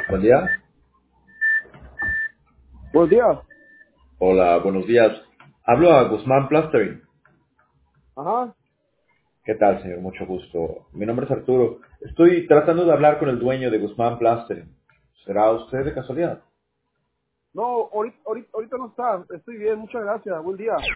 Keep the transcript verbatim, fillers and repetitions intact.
Buen día. Buenos días. Hola, buenos días. Hablo a Guzmán Plastering. Ajá. ¿Qué tal, señor? Mucho gusto. Mi nombre es Arturo. Estoy tratando de hablar con el dueño de Guzmán Plastering. ¿Será usted de casualidad? No, ahorita, ahorita, ahorita no está. Estoy bien, muchas gracias. Buen día.